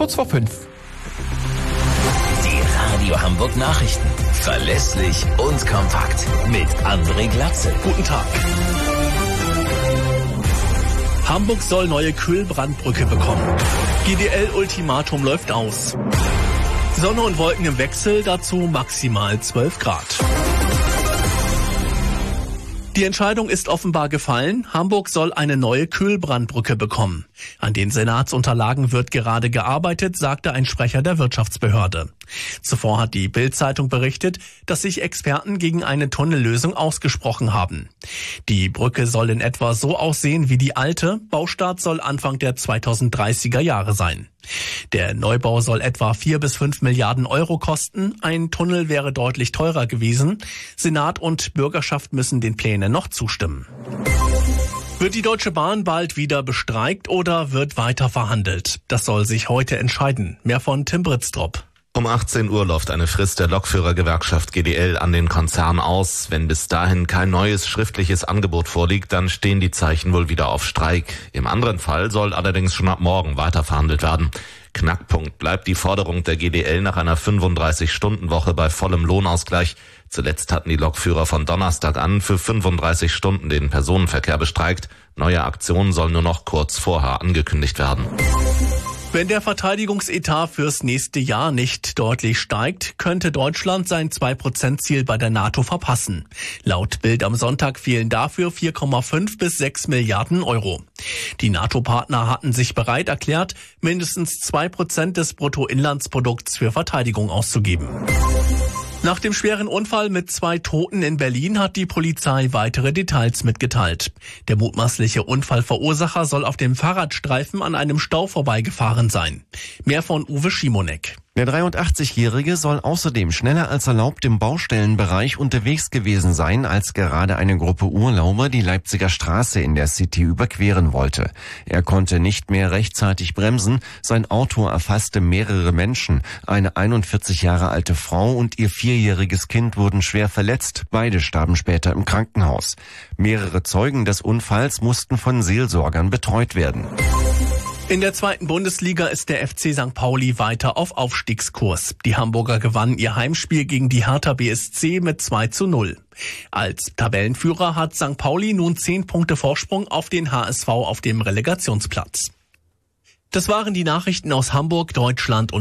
kurz vor 5. Die Radio Hamburg Nachrichten. Verlässlich und kompakt. Mit André Glatzel. Guten Tag. Hamburg soll neue Kühlbrandbrücke bekommen. GDL-Ultimatum läuft aus. Sonne und Wolken im Wechsel, dazu maximal 12 Grad. Die Entscheidung ist offenbar gefallen. Hamburg soll eine neue Kühlbrandbrücke bekommen. An den Senatsunterlagen wird gerade gearbeitet, sagte ein Sprecher der Wirtschaftsbehörde. Zuvor hat die Bild-Zeitung berichtet, dass sich Experten gegen eine Tunnellösung ausgesprochen haben. Die Brücke soll in etwa so aussehen wie die alte. Baustart soll Anfang der 2030er Jahre sein. Der Neubau soll etwa 4 bis 5 Milliarden Euro kosten. Ein Tunnel wäre deutlich teurer gewesen. Senat und Bürgerschaft müssen den Plänen noch zustimmen. Wird die Deutsche Bahn bald wieder bestreikt oder wird weiter verhandelt? Das soll sich heute entscheiden. Mehr von Tim Britztrup. Um 18 Uhr läuft eine Frist der Lokführergewerkschaft GDL an den Konzern aus. Wenn bis dahin kein neues schriftliches Angebot vorliegt, dann stehen die Zeichen wohl wieder auf Streik. Im anderen Fall soll allerdings schon ab morgen weiter verhandelt werden. Knackpunkt bleibt die Forderung der GDL nach einer 35-Stunden-Woche bei vollem Lohnausgleich. Zuletzt hatten die Lokführer von Donnerstag an für 35 Stunden den Personenverkehr bestreikt. Neue Aktionen sollen nur noch kurz vorher angekündigt werden. Wenn der Verteidigungsetat fürs nächste Jahr nicht deutlich steigt, könnte Deutschland sein 2%-Ziel bei der NATO verpassen. Laut Bild am Sonntag fehlen dafür 4,5 bis 6 Milliarden Euro. Die NATO-Partner hatten sich bereit erklärt, mindestens 2% des Bruttoinlandsprodukts für Verteidigung auszugeben. Nach dem schweren Unfall mit 2 Toten in Berlin hat die Polizei weitere Details mitgeteilt. Der mutmaßliche Unfallverursacher soll auf dem Fahrradstreifen an einem Stau vorbeigefahren sein. Mehr von Uwe Schimonek. Der 83-Jährige soll außerdem schneller als erlaubt im Baustellenbereich unterwegs gewesen sein, als gerade eine Gruppe Urlauber die Leipziger Straße in der City überqueren wollte. Er konnte nicht mehr rechtzeitig bremsen. Sein Auto erfasste mehrere Menschen. Eine 41 Jahre alte Frau und ihr 4-jähriges Kind wurden schwer verletzt. Beide starben später im Krankenhaus. Mehrere Zeugen des Unfalls mussten von Seelsorgern betreut werden. In der 2. Bundesliga ist der FC St. Pauli weiter auf Aufstiegskurs. Die Hamburger gewannen ihr Heimspiel gegen die Hertha BSC mit 2:0. Als Tabellenführer hat St. Pauli nun 10 Punkte Vorsprung auf den HSV auf dem Relegationsplatz. Das waren die Nachrichten aus Hamburg, Deutschland und